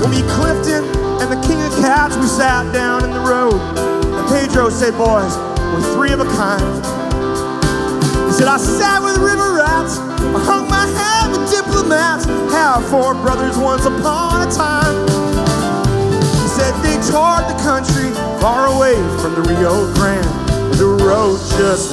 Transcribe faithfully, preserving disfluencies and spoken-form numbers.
We'll meet Clifton and the King of Cats. We sat down in the road, and Pedro said, boys, we're three of a kind. He said, I sat with river rats, I hung my head with diplomats, have four brothers once upon a time. He said they toured the country far away from the Rio Grande, the road just